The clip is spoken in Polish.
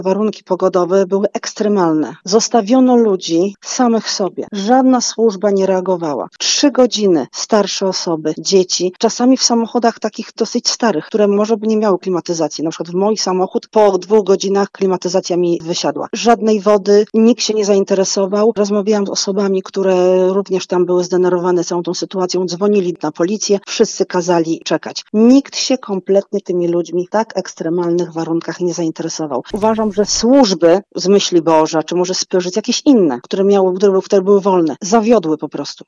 warunki pogodowe były ekstremalne. Zostawiono ludzi samych sobie. Żadna służba nie reagowała. 3 godziny starsze osoby, dzieci, czasami w samochodach takich dosyć starych, które może by nie miały klimatyzacji. Na przykład w mój samochód po 2 godzinach klimatyzacja mi wysiadła. Żadnej wody, nikt się nie zainteresował. Rozmawiałam z osobami, które również tam były zdenerwowane całą tą sytuacją, dzwonili na policję, wszyscy kazali czekać. Nikt się kompletnie tymi ludźmi w tak ekstremalnych warunkach nie zainteresował. Uważam, że służby z Myśli Boża, czy może Spirit, jakieś inne, które były wolne, zawiodły po prostu.